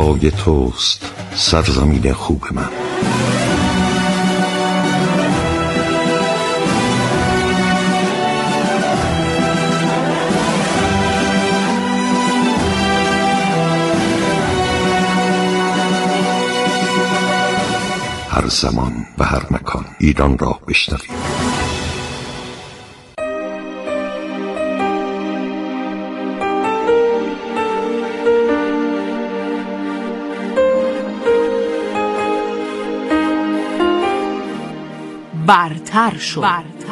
پای توست سرزمین خوب من. هر زمان و هر مکان ایران را بشنوید. برتر شد.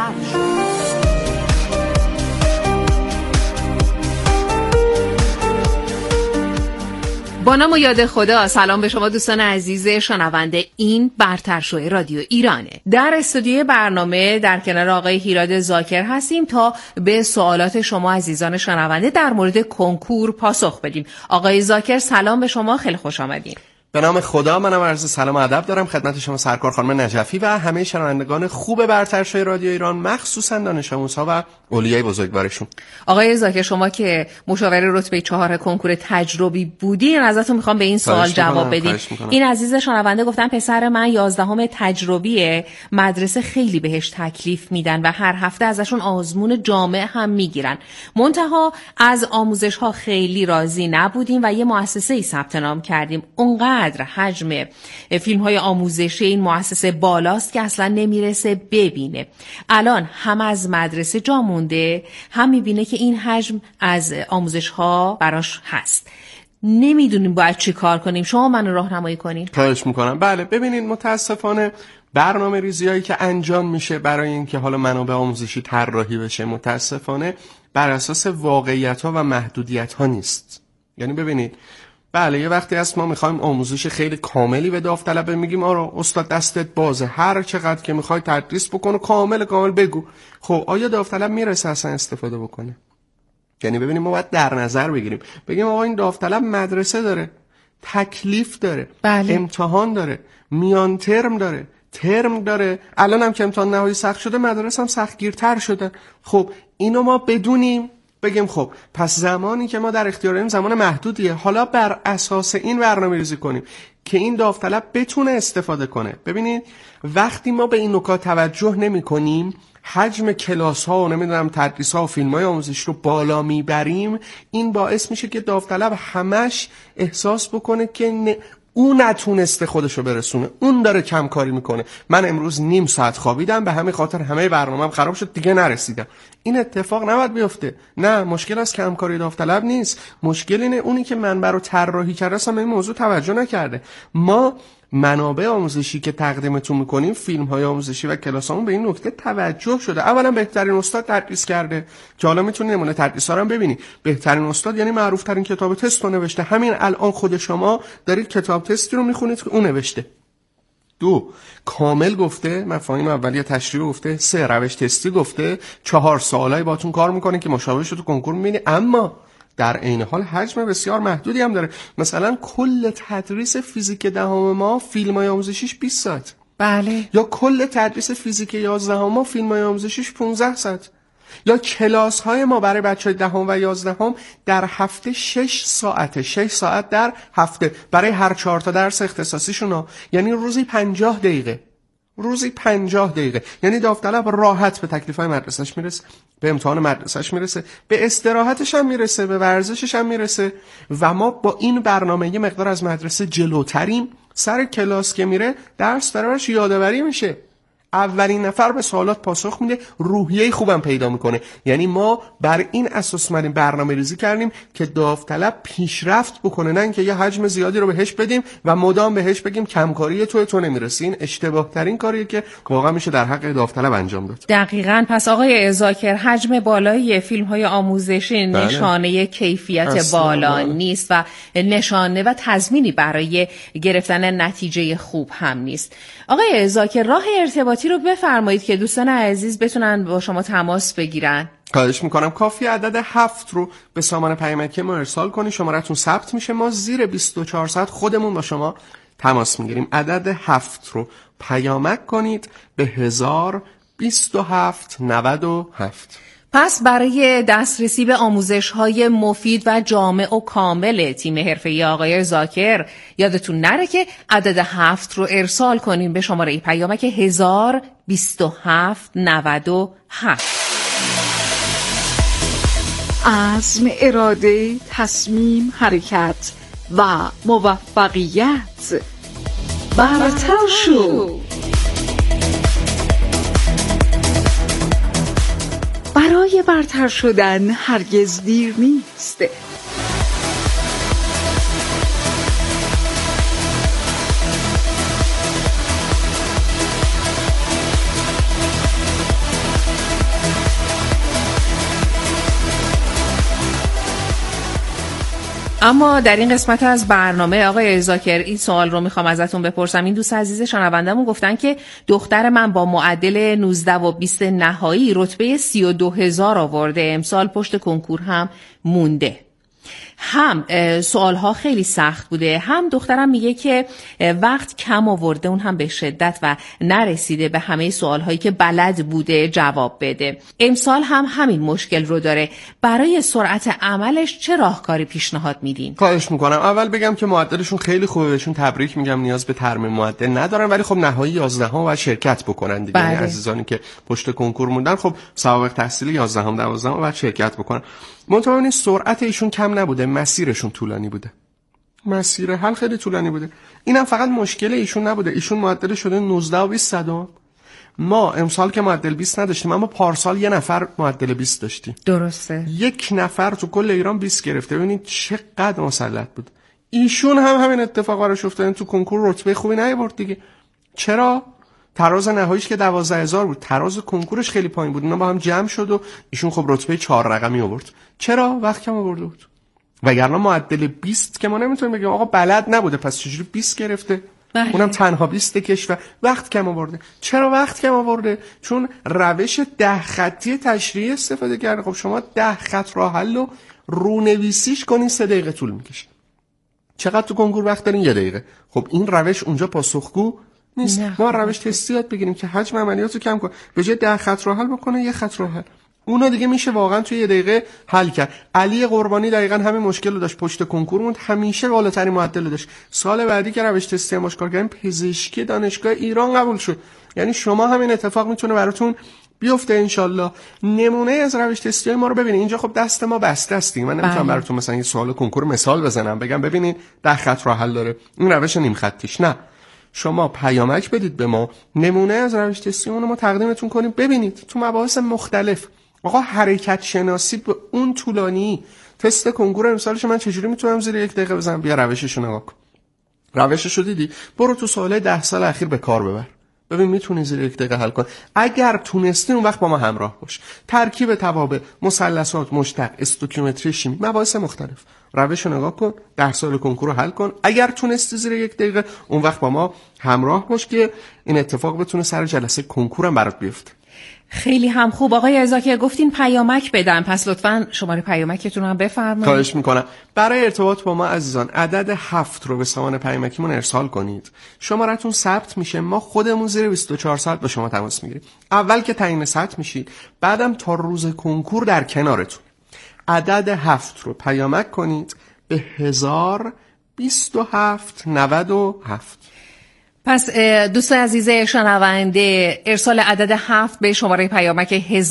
با نام و یاد خدا. سلام به شما دوستان عزیز شنونده. این برتر شد رادیو ایرانه. در استودیوی برنامه در کنار آقای هیراد زاکر هستیم تا به سوالات شما عزیزان شنونده در مورد کنکور پاسخ بدیم. آقای زاکر سلام به شما، خیلی خوش آمدین. به نام خدا، منم عرض سلام و ادب دارم خدمت شما سرکار خانم نجفی و همه شنوندگان خوب برتر شد رادیو ایران، مخصوصا دانش آموزها و اولیای بزرگوارشون. آقای زاکر شما که مشاور رتبه 4 کنکور تجربی بودین، ازتون میخوام به این سوال جواب بدید. این عزیز شنونده گفتن پسر من 11ام تجربیه، مدرسه خیلی بهش تکلیف میدن و هر هفته ازشون آزمون جامع هم میگیرن. منتها از آموزش ها خیلی راضی نبودیم و یه مؤسسه‌ای ثبت نام کردیم. اونقدر حجم فیلم های آموزشی این مؤسسه بالاست که اصلا نمیرسه ببینه. الان هم از مدرسه جا مونده، هم میبینه که این حجم از آموزش ها براش هست. نمیدونیم باید چی کار کنیم. شما منو راهنمایی کنین. خواهش میکنم. بله، ببینید متاسفانه برنامه ریزی هایی که انجام میشه برای اینکه حالا منابع آموزشی طراحی بشه، متاسفانه بر اساس واقعیت ها و محدودیت ها نیست. یعنی ببینید، بله یه وقتی هست ما میخوایم آموزش خیلی کاملی به داوطلب میگیم آره استاد دستت بازه، هر چقدر که میخوای تدریس بکن کامل بگو. خب آیا داوطلب میرسه اصلا استفاده بکنه؟ یعنی ببینیم ما باید در نظر بگیریم، بگیم آقا این داوطلب مدرسه داره، تکلیف داره، بله. امتحان داره، میان ترم داره، ترم داره، الان هم که امتحان نهایی سخت شده مدرسه هم سختگیرتر شده. خب اینو ما بدونیم، بگیم خب پس زمانی که ما در اختیاریم زمان محدودیه، حالا بر اساس این برنامه‌ریزی کنیم که این داوطلب بتونه استفاده کنه. ببینید وقتی ما به این نکات توجه نمی کنیم، حجم کلاس ها و نمیدونم تدریس ها و فیلم های آموزشی رو بالا میبریم، این باعث میشه که داوطلب همش احساس بکنه که اون نتونسته خودشو برسونه، اون داره کم کاری میکنه. من امروز نیم ساعت خوابیدم، به همین خاطر همه برنامه‌ام خراب شد، دیگه نرسیدم. این اتفاق نباید بیفته. نه، مشکل از کم کاری داوطلب نیست، مشکل اینه اونی که منبع رو طراحی کرده اصلا به این موضوع توجه نکرده. ما منابع آموزشی که تقدیمتون میکنیم، فیلم های آموزشی و کلاسامون به این نکته توجه شده. اولا بهترین استاد تدریس کرده که حالا میتونید نمونه تدریس‌ها رو هم ببینید. بهترین استاد یعنی معروف ترین کتاب تست رو نوشته. همین الان خود شما دارید کتاب تستی رو میخونید که اون نوشته. 2 کامل گفته، مفاهیم اولیه تشریح گفته. 3 روش تستی گفته. 4 سوالای باتون کار میکنه که مشابهش رو تو کنکور میبینی. اما در عین حال حجم بسیار محدودی هم داره. مثلا کل تدریس فیزیک دهم ما فیلم‌های آموزشیش 20 ساعت. بله. یا کل تدریس فیزیک 11 ما فیلم‌های آموزشیش 15 ساعت. یا کلاس‌های ما برای بچه‌های دهم و 11 در هفته 6 ساعته. 6 ساعت در هفته برای هر 4 تا درس اختصاصیشون. یعنی روزی 50 دقیقه. روزی 50 دقیقه. یعنی داوطلب راحت به تکلیف‌های مدرسه‌اش میرسه، به امتحان مدرسه‌اش میرسه، به استراحتش هم میرسه، به ورزشش هم میرسه. و ما با این برنامه یه مقدار از مدرسه جلوتریم. سر کلاس که میره درس براش یادآوری میشه، اولین نفر به سوالات پاسخ میده، روحیه خوبم پیدا میکنه. یعنی ما بر این اساس اومدیم برنامه ریزی کردیم که داوطلب پیشرفت بکنه، نه اینکه یه حجم زیادی رو بهش بدیم و مدام بهش بگیم کمکاری تو نمیرسی. این اشتباه ترین کاریه که واقعا میشه در حق داوطلب انجام داد. دقیقاً. پس آقای زاکر، حجم بالای فیلم های آموزشی نشانه کیفیت بالا نیست و نشانه و تضمینی برای گرفتن نتیجه خوب هم نیست. آقای زاکر، راه ارتباطی رو بفرمایید که دوستان عزیز بتونن با شما تماس بگیرن. خواهش میکنم. کافی عدد 7 رو به سامان پیامکی ما ارسال کنی، شمارتون ثبت میشه، ما زیر 24 ساعت خودمون با شما تماس میگیریم. عدد 7 رو پیامک کنید به 102797. پس برای دسترسی به آموزش‌های مفید و جامع و کامل تیم حرفه‌ای آقای ذاکر یادتون نره که عدد 7 رو ارسال کنین به شماره پیامک 102797. عزم، اراده، تصمیم، حرکت و موفقیت. برتر شو. برای برتر شدن هرگز دیر نیست. اما در این قسمت از برنامه آقای ذاکر این سوال رو میخوام ازتون بپرسم. این دوست عزیز شنوندمون گفتن که دختر من با معدل 19 و 20 نهایی رتبه 32,000 آورده، امسال پشت کنکور هم مونده. هم سوالها خیلی سخت بوده، هم دخترم میگه که وقت کم آورده، اون هم به شدت، و نرسیده به همه سوالهایی که بلد بوده جواب بده. امسال هم همین مشکل رو داره. برای سرعت عملش چه راهکاری پیشنهاد میدین؟ خواهش میکنم. اول بگم که معدلشون خیلی خوبه، بهشون تبریک میگم، نیاز به ترمیم معدل ندارن، ولی خب نهایی 11 و شرکت بکنن دیگه. یعنی عزیزانی که پشت کنکور موندن خب سوابق تحصیلی 11 و 12 و شرکت بکنن. منتها این سرعت ایشون کم نبوده، مسیرشون طولانی بوده، مسیر حل خیلی طولانی بوده. اینم فقط مشکل ایشون نبوده، ایشون معدل شده 19 و 20 صدام. ما امسال که معدل 20 نداشتیم، اما پارسال یه نفر معدل 20 داشتیم. درسته. یک نفر تو کل ایران 20 گرفته. ببینید چقدر مسلط بود. ایشون هم همین اتفاق براش افتاد، تو کنکور رتبه خوبی نیاورد دیگه. چرا؟ تراز نهاییش که 12,000 بود، تراز کنکورش خیلی پایین بود، اینا با هم جمع شد و ایشون خب رتبه 4 رقمی آورد. چرا؟ وقت کم آورده بود. وگرنه معدل 20 که ما نمیتونیم بگیم آقا بلد نبوده، پس چجوری 20 گرفته؟ اونم تنها 20 کشور. وقت کم آورده. چرا وقت کم آورده؟ چون روش 10 خطی تشریحی استفاده کرده. خب شما 10 خط راه حل رو رونویسیش کنین 3 دقیقه طول میکشه. چقدر تو کنکور وقت دارین؟ 1 دقیقه. خب این روش اونجا پاسخگو نیست. ما روش تستی یاد بگیریم که حجم عملیات رو کم کن، به جای 10 خط راه حل بکنه 1 خط راه حل. اونا دیگه میشه واقعا توی 1 دقیقه حل کرد. علی قربانی دقیقاً همین مشکل رو داشت، پشت کنکور موند، همیشه بالاترین معدل رو داشت. سال بعدی که روش تستی مشکل کردیم، پزشکی دانشگاه ایران قبول شد. یعنی شما همین اتفاق میتونه براتون بیفته انشالله. نمونه از روش تستی ما رو ببینید. اینجا خب دست ما بسته است دیگه. من نمیتونم براتون مثلا یه سوال کنکور مثال بزنم بگم ببینید 10 خط راه حل داره، این روش نیم خطیش. نه، شما پیامک بدید به ما، نمونه از روش تستی اون رو ما تقدیمتون کنیم، ببینید تو مباحث مختلف. آقا حرکت شناسی به اون طولانی، تست کنکور امسالش من چجوری میتونم زیر 1 دقیقه بزنم؟ بیا روششو نگاه کن. روششو دیدی؟ برو تو سوالای 10 سال اخیر به کار ببر، ببین میتونی زیر 1 دقیقه حل کن. اگر تونستی اون وقت با ما همراه باش. ترکیب توابع، مثلثات، مشتق، استوکیومتری شیمی، مباحث مختلف. روشو نگاه کن، 10 سال کنکور رو حل کن. اگر تونستی زیر 1 دقیقه، اون وقت با ما همراه باش که این اتفاق بتونه سر جلسه کنکورم برات بیفته. خیلی هم خوب. آقای ذاکر گفتین پیامک بدن، پس لطفاً شماره پیامکتون رو هم بفرمایید. خواهش میکنم. برای ارتباط با ما عزیزان عدد 7 رو به سامان پیامکیمون ارسال کنید. شمارتون ثبت میشه، ما خودمون زیر 24 ساعت با شما تماس میگیریم. اول که تعیین سطح میشید، بعدم تا روز کنکور در کنارتون. عدد 7 رو پیامک کنید به 102797. پس دوست عزیز شنونده، ارسال عدد 7 به شماره پیامک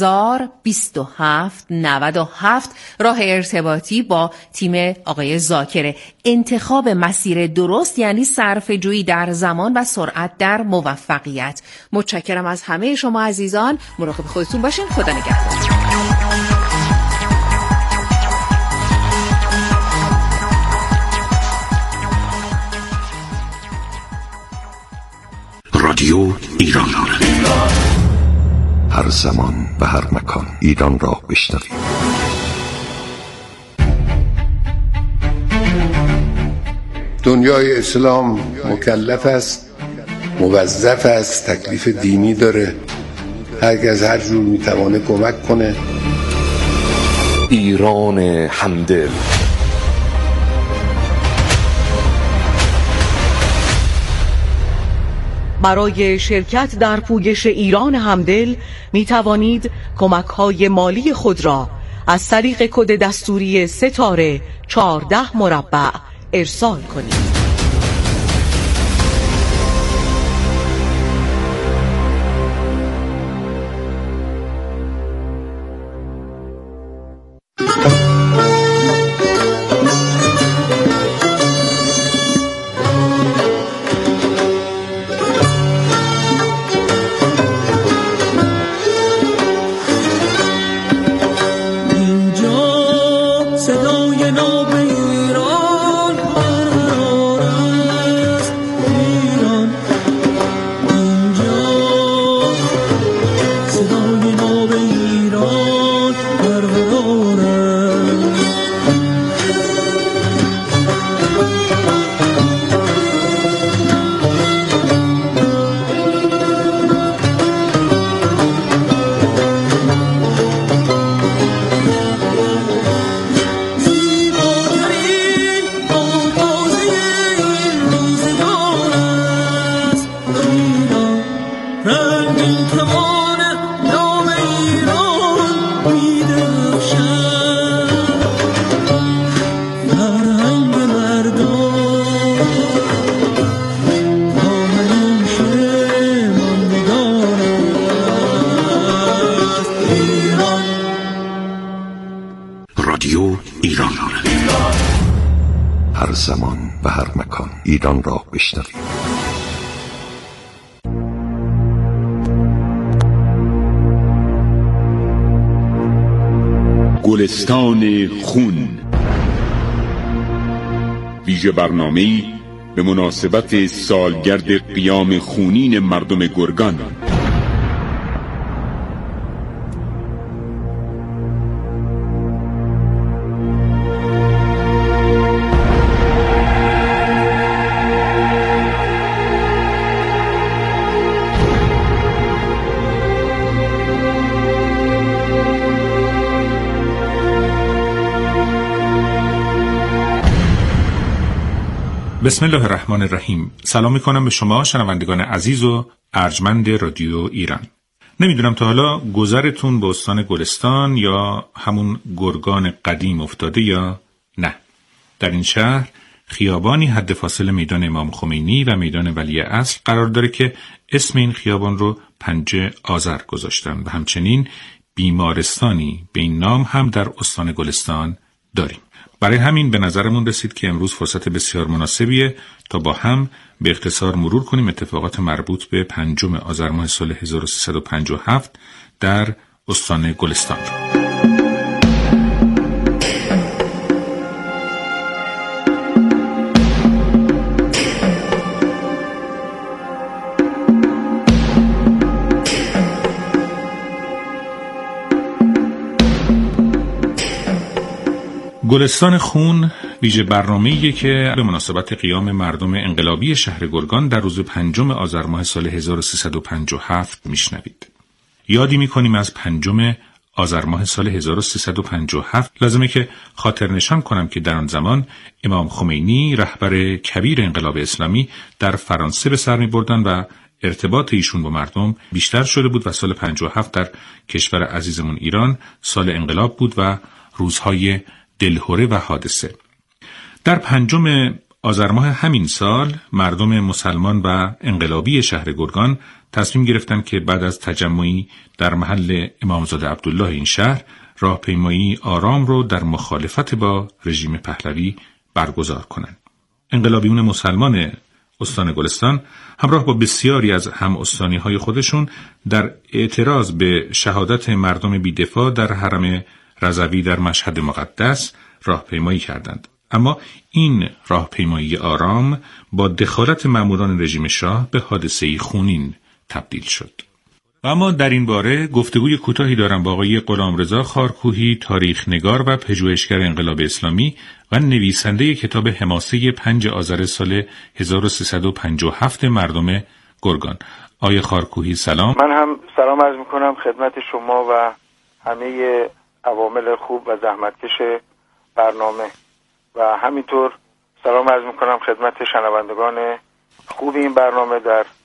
102797 راه ارتباطی با تیم آقای ذاکره. انتخاب مسیر درست یعنی صرفه جویی در زمان و سرعت در موفقیت. متشکرم از همه شما عزیزان. مراقب خودتون باشین. خدا نگهدار. رادیو ایران، هر زمان و هر مکان ایران را بشنوید. دنیای اسلام مکلف است، موظف است، تکلیف دینی داره، هر کس هر جور میتوانه کمک کنه. ایران همدل. برای شرکت در پویش ایران همدل می توانید کمک‌های مالی خود را از طریق کد دستوری ستاره 14 مربع ارسال کنید. رادیو ایران، هر زمان و هر مکان ایران را بشنوید. گلستان خون، ویژه برنامه‌ای به مناسبت سالگرد قیام خونین مردم گرگان. بسم الله الرحمن الرحیم. سلام میکنم به شما شنوندگان عزیز و ارجمند رادیو ایران. نمیدونم تا حالا گذرتون به استان گلستان یا همون گرگان قدیم افتاده یا نه. در این شهر خیابانی حد فاصل میدان امام خمینی و میدان ولیعصر قرار داره که اسم این خیابان رو 5 آذر گذاشتن و همچنین بیمارستانی به این نام هم در استان گلستان داریم. برای همین به نظرمون رسید که امروز فرصت بسیار مناسبیه تا با هم به اختصار مرور کنیم اتفاقات مربوط به 5 آذر ماه سال 1357 در استان گلستان را. گلستان خون ویژه برنامه‌ایه که به مناسبت قیام مردم انقلابی شهر گرگان در روز 5 آذر ماه سال 1357 میشنوید. یادی میکنیم از 5 آذر ماه سال 1357. لازمه که خاطر نشان کنم که در آن زمان امام خمینی رهبر کبیر انقلاب اسلامی در فرانسه به سر می‌بردن و ارتباط ایشون با مردم بیشتر شده بود و سال 57 در کشور عزیزمون ایران سال انقلاب بود و روزهای دلهره و حادثه. در 5 آذر ماه همین سال مردم مسلمان و انقلابی شهر گرگان تصمیم گرفتند که بعد از تجمعی در محل امامزاده عبدالله این شهر راهپیمایی آرام رو در مخالفت با رژیم پهلوی برگزار کنند. انقلابیون مسلمان استان گلستان همراه با بسیاری از هم استانی‌های خودشون در اعتراض به شهادت مردم بی‌دفاع در حرم رضوی در مشهد مقدس راهپیمایی کردند. اما این راهپیمایی آرام با دخالت ماموران رژیم شاه به حادثه‌ای خونین تبدیل شد. و اما در این باره گفتگوی کوتاهی دارم با آقای غلامرضا خارکوهی، تاریخ‌نگار و پژوهشگر انقلاب اسلامی و نویسنده کتاب حماسه 5 آذر سال 1357 مردم گرگان. آقای خارکوهی سلام. من هم سلام عرض می‌کنم خدمت شما و همه عوامل خوب و زحمتکش برنامه و همینطور سلام عرض میکنم خدمت شنوندگان خوب این برنامه در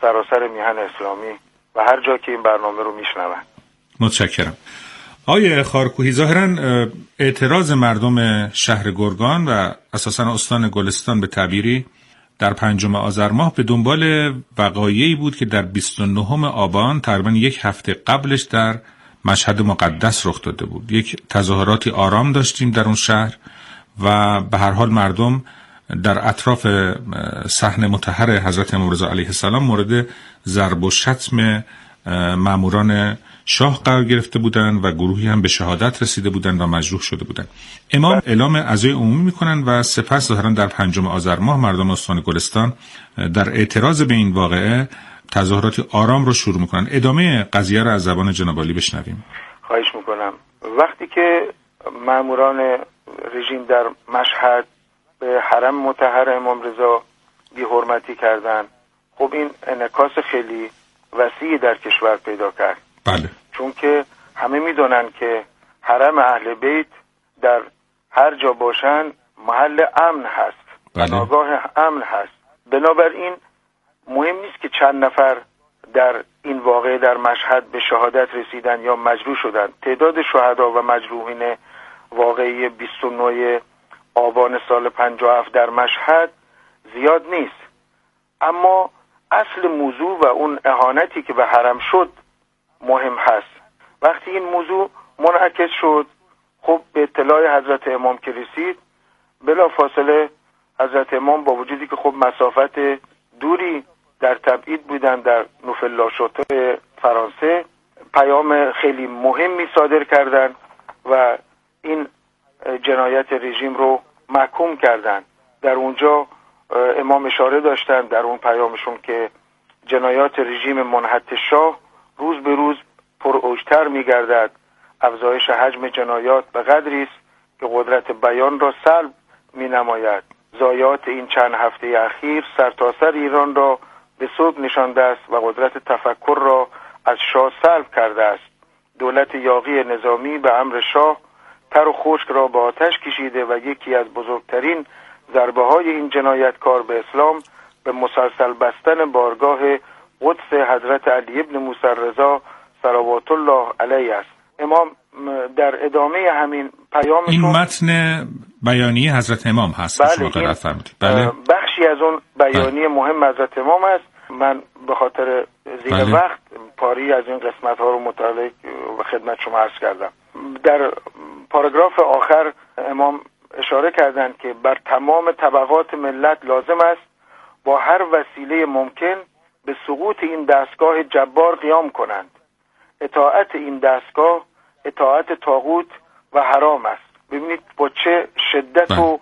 سراسر میهن اسلامی و هر جا که این برنامه رو میشنون. متشکرم. آقای خارکوهی، ظاهراً اعتراض مردم شهر گرگان و اساساً استان گلستان به تعبیری در 5 آذر ماه به دنبال وقایعی بود که در 29 آبان تقریباً یک هفته قبلش در مشهد مقدس رخ داده بود. یک تظاهراتی آرام داشتیم در اون شهر و به هر حال مردم در اطراف صحن مطهر حضرت امام رضا علیه السلام مورد ضرب و شتم ماموران شاه قرار گرفته بودند و گروهی هم به شهادت رسیده بودند و مجروح شده بودند. امام اعلام عزای عمومی میکنن و سپس ظاهرا در 5 آذر ماه مردم استان گلستان در اعتراض به این واقعه تظاهراتی آرام رو شروع میکنن. ادامه قضیه رو از زبان جناب عالی بشنویم. خواهش میکنم. وقتی که ماموران رژیم در مشهد به حرم مطهر امام رضا بی‌حرمتی کردند، خب این انعکاس خیلی وسیعی در کشور پیدا کرد. بله. چون که همه میدونن که حرم اهل بیت در هر جا باشن محل امن هست، بناگاه امن هست. بنابراین مهم نیست که چند نفر در این واقعه در مشهد به شهادت رسیدن یا مجروح شدن. تعداد شهدا و مجروحین واقعی 29 آبان سال 57 در مشهد زیاد نیست، اما اصل موضوع و اون اهانتی که به حرم شد مهم هست. وقتی این موضوع منعکس شد، خب به اطلاع حضرت امام که رسید، بلا فاصله حضرت امام با وجودی که خب مسافت دوری در تبعید بودن در نوفل-لا-شاتو فرانسه، پیام خیلی مهمی صادر کردن و این جنایت رژیم رو محکوم کردن. در اونجا امام اشاره داشتن در اون پیامشون که جنایات رژیم منحط شاه روز به روز پراوجتر می‌گردد. افزایش حجم جنایات به قدری است که قدرت بیان را سلب می‌نماید. ضایعات این چند هفته اخیر سرتاسر ایران را به سود نشانده است و قدرت تفکر را از شاه سلب کرده است. دولت یاغی نظامی به امر شاه تر و خشک را به آتش کشیده و یکی از بزرگترین ضربه‌های این جنایتکار به اسلام به مسلسل بستن بارگاه قدس حضرت علی ابن موسی رضا صلوات الله علیه است. امام در ادامه همین پیامشون، این متن بیانیه حضرت امام هست. بله، شما قرائت فرمودید. بله، بخشی از اون بیانیه مهم حضرت امام است. من به خاطر زیر وقت پاری از این قسمت ها رو مطالعه و خدمت شما عرض کردم. در پاراگراف آخر امام اشاره کردند که بر تمام طبقات ملت لازم است با هر وسیله ممکن به سقوط این دستگاه جبار قیام کنند. اطاعت این دستگاه اطاعت طاغوت و حرام است. ببینید با چه شدت و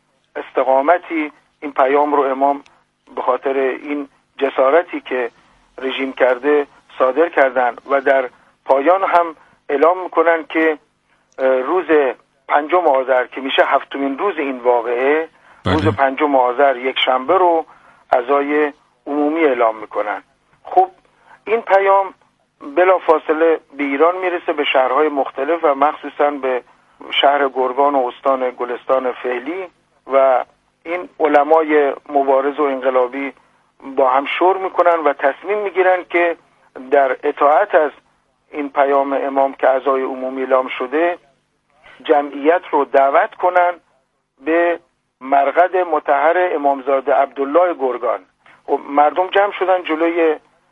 استقامتی این پیام رو امام به خاطر این جسارتی که رژیم کرده صادر کردن و در پایان هم اعلام میکنن که روز 5 آذر که میشه 7مین روز این واقعه، روز 5 آذر یک شنبه رو عزای عمومی اعلام میکنن. خب این پیام بلا فاصله به ایران میرسه، به شهرهای مختلف و مخصوصا به شهر گرگان و استان گلستان فعلی، و این علمای مبارز و انقلابی با هم شور میکنن و تصمیم میگیرن که در اطاعت از این پیام امام که عزای عمومی اعلام شده جمعیت رو دعوت کنن به مرقد مطهر امامزاده عبدالله گرگان. و مردم جمع شدن جلوی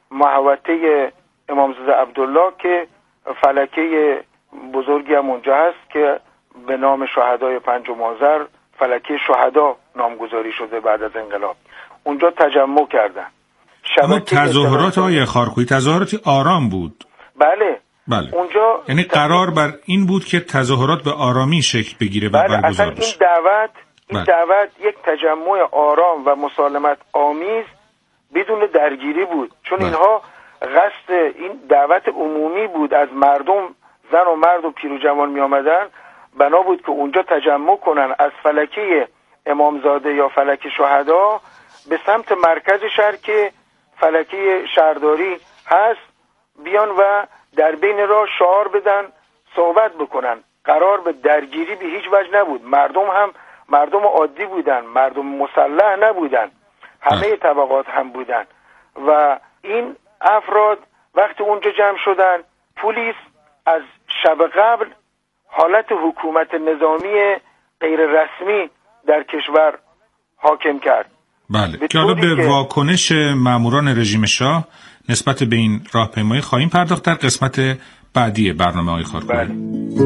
محوطه امامزاده عبدالله که فلکه بزرگی هم اونجا هست که به نام شهدای 5 آذر فلکه شهدا نامگذاری شده بعد از انقلاب. اونجا تجمع کردن. اما تظاهرات آقای خارکوهی تظاهراتی آرام بود. بله. اونجا یعنی قرار بر این بود که تظاهرات به آرامی شکل بگیره و برگزار بشه. این دعوت یک تجمع آرام و مسالمت آمیز بدون درگیری بود، چون اینها قصد این دعوت عمومی بود. از مردم، زن و مرد و پیر و جوان می آمدن، بنا بود که اونجا تجمع کنن از فلکه امامزاده یا فلکه شهدا به سمت مرکز شهر که فلکه شهرداری هست بیان و در بین راه شعار بدن، صحبت بکنن. قرار به درگیری به هیچ وجه نبود. مردم هم مردم عادی بودن، مردم مسلح نبودن، همه طبقات هم بودن و این افراد وقتی اونجا جمع شدن، پلیس از شب قبل حالت حکومت نظامی غیر رسمی در کشور حاکم کرد. بله، که حالا به واکنش ماموران رژیم شاه نسبت به این راهپیمایی خواهیم پرداخت در قسمت بعدی برنامه های خارکوهی. بله.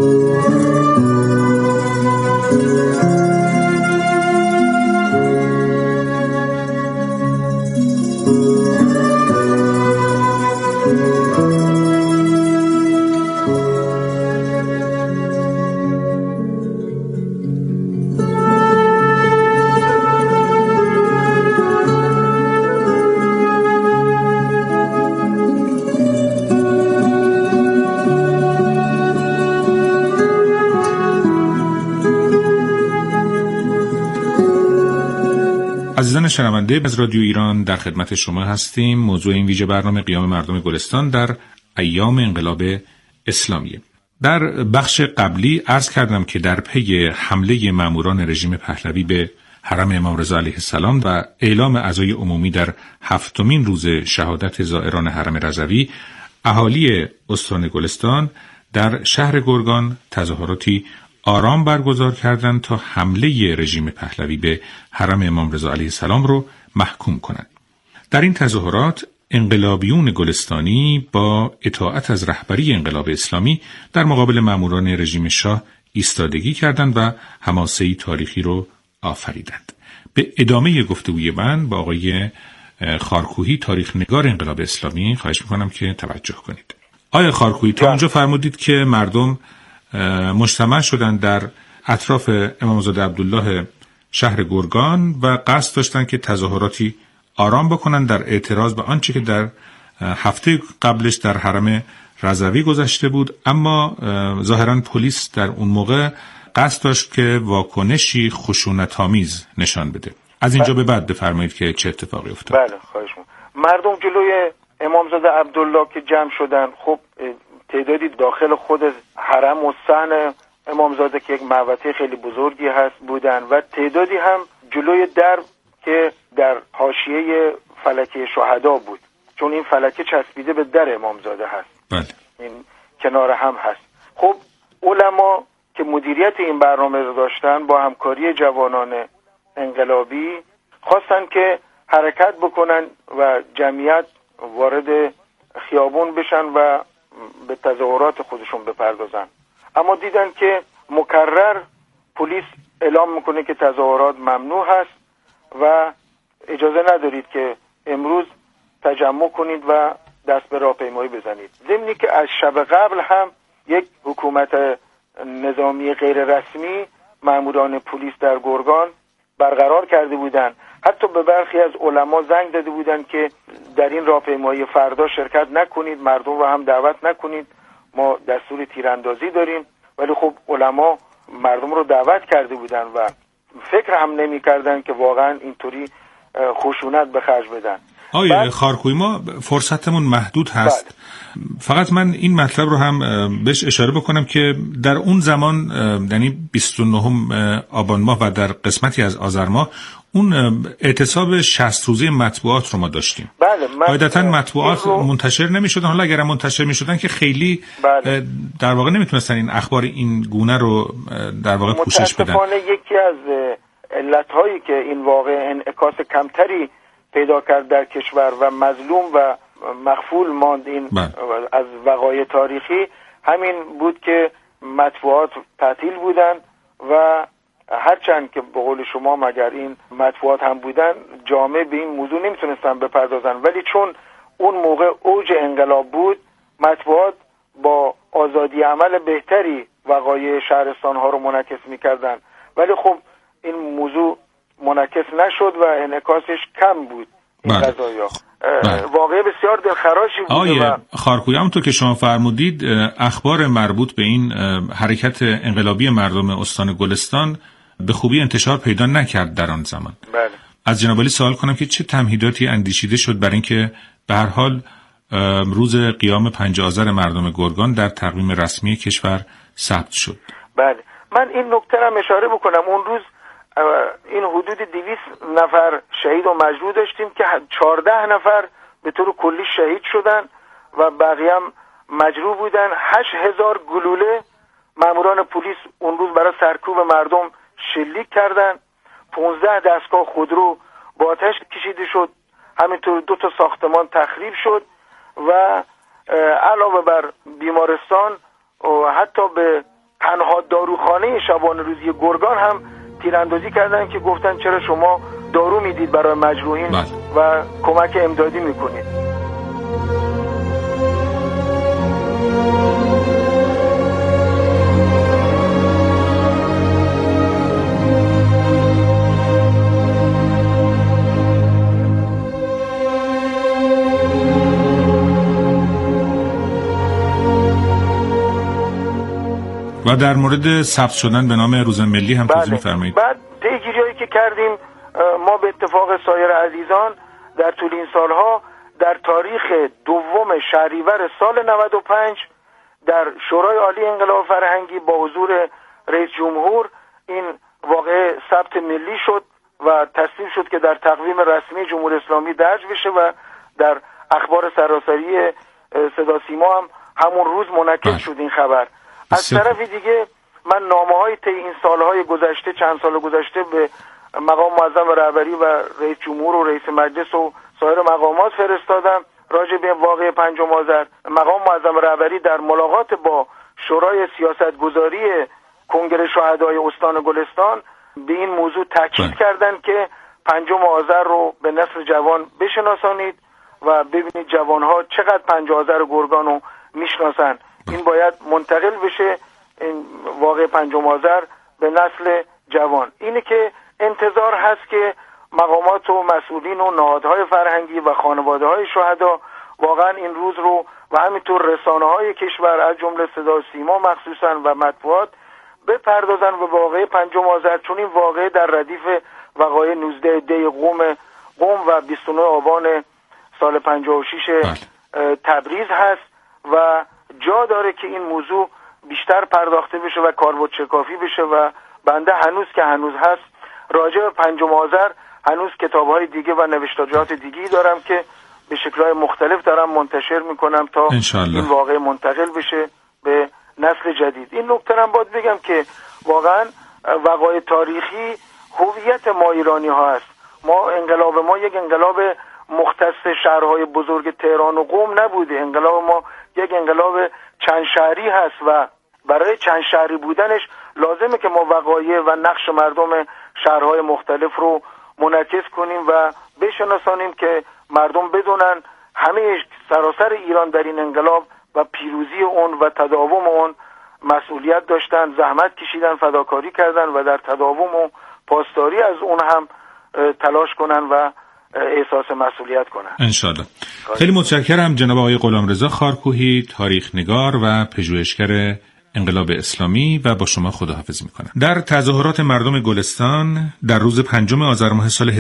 عزیزان شنونده، از رادیو ایران در خدمت شما هستیم. موضوع این ویژه برنامه قیام مردم گلستان در ایام انقلاب اسلامی. در بخش قبلی عرض کردم که در پی حمله ماموران رژیم پهلوی به حرم امام رضا علیه السلام و اعلام عزای عمومی در 7مین روز شهادت زائران حرم رضوی، اهالی استان گلستان در شهر گرگان تظاهراتی آرام برگزار کردند تا حمله رژیم پهلوی به حرم امام رضا علیه السلام رو محکوم کنند. در این تظاهرات انقلابیون گلستانی با اطاعت از رهبری انقلاب اسلامی در مقابل ماموران رژیم شاه ایستادگی کردند و حماسه‌ای تاریخی رو آفریدند. به ادامه گفتگوی من با آقای خارکوهی، تاریخ نگار انقلاب اسلامی، خواهش می‌کنم که توجه کنید. آقای خارکوهی، تا اونجا فرمودید که مردم مجتمع شدند در اطراف امامزاده عبدالله شهر گرگان و قصد داشتند که تظاهراتی آرام بکنند در اعتراض به آنچه که در هفته قبلش در حرم رضوی گذشته بود، اما ظاهراً پلیس در اون موقع قصد داشت که واکنشی خشونت‌آمیز نشان بده. از اینجا به بعد بفرمایید که چه اتفاقی افتاد. بله، خواهش می‌کنم. مردم جلوی امامزاده عبدالله که جمع شدن، خب تعدادی داخل خود حرم و صحن امامزاده که یک محوطه خیلی بزرگی هست بودن و تعدادی هم جلوی در که در حاشیه فلکه شهدا بود، چون این فلکه چسبیده به در امامزاده هست. بله. این کنار هم هست. خب علما که مدیریت این برنامه رو داشتن با همکاری جوانان انقلابی خواستن که حرکت بکنن و جمعیت وارد خیابون بشن و به تظاهرات خودشون بپردازن، اما دیدن که مکرر پلیس اعلام میکنه که تظاهرات ممنوع هست و اجازه ندارید که امروز تجمع کنید و دست به راهپیمایی بزنید. ضمنی که از شب قبل هم یک حکومت نظامی غیر رسمی ماموران پلیس در گرگان برقرار کرده بودند. حتی به برخی از علما زنگ داده بودند که در این راهپیمایی فردا شرکت نکنید، مردم رو هم دعوت نکنید، ما دستور تیراندازی داریم. ولی خب علما مردم رو دعوت کرده بودند و فکر هم نمی کردن که واقعا اینطوری خشونت به خرج بدن. آقای خارکوهی، ما فرصتمون محدود هست. بله. فقط من این مطلب رو هم بهش اشاره بکنم که در اون زمان، یعنی 29 آبان ماه و در قسمتی از آذر ماه، اون اعتصاب 60 روزه مطبوعات رو ما داشتیم. بله، قاعدتاً مطبوعات منتشر نمی‌شدن. حالا اگر منتشر می‌شدن که خیلی بله. در واقع نمیتونستن این اخبار این گونه رو در واقع پوشش بدن. متأسفانه یکی از علت‌هایی که این واقع انعکاس کمتری پیدا کرد در کشور و مظلوم و مغفول ماند این از وقایع تاریخی، همین بود که مطبوعات تعطیل بودن و هرچند که به قول شما مگر این مطبوعات هم بودن، جامعه به این موضوع نمیتونستن بپردازن، ولی چون اون موقع اوج انقلاب بود، مطبوعات با آزادی عمل بهتری وقایع شهرستان ها رو منعکس میکردن. ولی خب این موضوع منعکس نشد و انعکاسش کم بود. این قضایا واقعا بسیار دلخراشی بود. آقای خارکوهی، همونطور که شما فرمودید، اخبار مربوط به این حرکت انقلابی مردم استان گلستان به خوبی انتشار پیدا نکرد در آن زمان. بله. از جناب عالی سوال کنم که چه تمهیداتی اندیشیده شد برای اینکه به هر حال روز قیام 5 آذر مردم گرگان در تقویم رسمی کشور ثبت شد؟ بله، من این نکته را اشاره بکنم. اون روز این حدود 200 نفر شهید و مجروح داشتیم که 14 نفر به طور کلی شهید شدن و بقیه هم مجروح بودن. 8000 گلوله ماموران پلیس اون روز برای سرکوب مردم شلیک کردن. 15 دستگاه خودرو با آتش کشیده شد. همینطور 2 ساختمان تخریب شد و علاوه بر بیمارستان و حتی به تنها داروخانه شبانه روزی گرگان هم تیراندازی کردن که گفتن چرا شما دارو میدید برای مجروحین و کمک امدادی میکنید. و در مورد ثبت شدن به نام روز ملی هم توضیح می‌فرمایید. بعد پیگیری‌هایی که کردیم ما به اتفاق سایر عزیزان در طول این سالها در تاریخ 2 شهریور سال 95 در شورای عالی انقلاب فرهنگی با حضور رئیس جمهور این واقعه ثبت ملی شد و تصویب شد که در تقویم رسمی جمهوری اسلامی درج بشه و در اخبار سراسری صدا سیما هم همون روز منعکس شد این خبر. از طرف دیگه من نامه‌های طی این سالهای گذشته، چند سال گذشته به مقام معظم رهبری و رئیس جمهور و رئیس مجلس و سایر مقامات فرستادم راجع به واقعه 5 آذر. مقام معظم رهبری در ملاقات با شورای سیاستگذاری کنگره شهدای استان گلستان به این موضوع تاکید کردند که 5 آذر رو به نسل جوان بشناسانید و ببینید جوانها چقدر 5 آذر گرگان رو میشناسن. این باید منتقل بشه، این واقع 5 آذر به نسل جوان. اینه که انتظار هست که مقامات و مسئولین و نهادهای فرهنگی و خانواده‌های شهدا واقعا این روز رو و همینطور رسانه‌های کشور از جمله صدا و سیما مخصوصا و مطبوعات بپردازن به واقعه 5 آذر، چون این واقعه در ردیف وقایع 19 دی قم و 29 آبان سال 56 تبریز هست و جا داره که این موضوع بیشتر پرداخته بشه و کاربرد شکافی بشه و بنده هنوز که هنوز هست راجع به 5 آذر هنوز کتاب‌های دیگه و نوشتجات دیگه‌ای دارم که به شکل‌های مختلف دارم منتشر میکنم تا این واقعه منتقل بشه به نسل جدید. این نکته هم باید بگم که واقعا وقایع تاریخی هویت ما ایرانی‌ها هست. انقلاب ما یک انقلاب مختص شهرهای بزرگ تهران و قم نبوده. انقلاب ما یک انقلاب چند شهری هست و برای چند شهری بودنش لازمه که ما وقایع و نقش مردم شهرهای مختلف رو منعکس کنیم و بشناسانیم که مردم بدونن همه سراسر ایران در این انقلاب و پیروزی اون و تداوم اون مسئولیت داشتن، زحمت کشیدن، فداکاری کردن و در تداوم و پاسداری از اون هم تلاش کنن و احساس مسئولیت کنن انشالله. خیلی متشکرم جناب آقای غلامرضا خارکوهی، تاریخ نگار و پژوهشگر انقلاب اسلامی و با شما خداحافظی میکنم. در تظاهرات مردم گلستان در روز 5 آذر ماه سال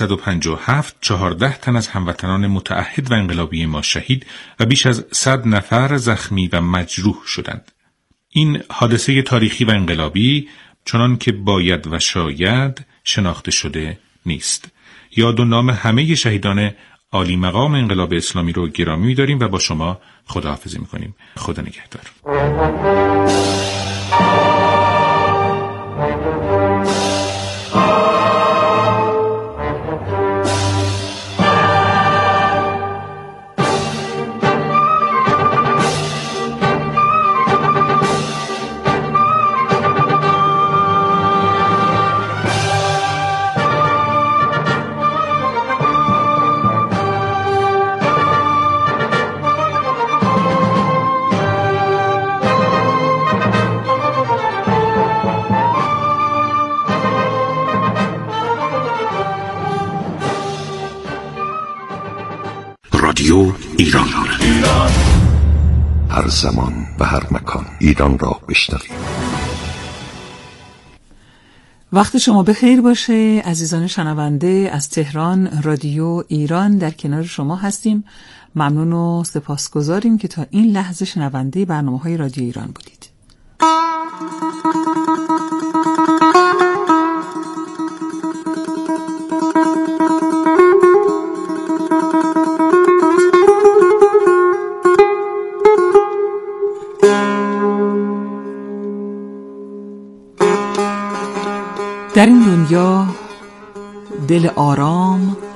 1357 14 تن از هموطنان متعهد و انقلابی ما شهید و بیش از 100 نفر زخمی و مجروح شدند. این حادثه تاریخی و انقلابی چنان که باید و شاید شناخته شده نیست. یاد و نام همه شهیدان عالی مقام انقلاب اسلامی رو گرامی داریم و با شما خداحافظی میکنیم. خدا نگهدار. رادیو ایران، هر زمان و هر مکان ایران را بشنوید. وقت شما بخیر باشه عزیزان شنونده. از تهران رادیو ایران در کنار شما هستیم. ممنون و سپاسگزاریم که تا این لحظه شنونده برنامه‌های رادیو ایران بودید. یا دل آرام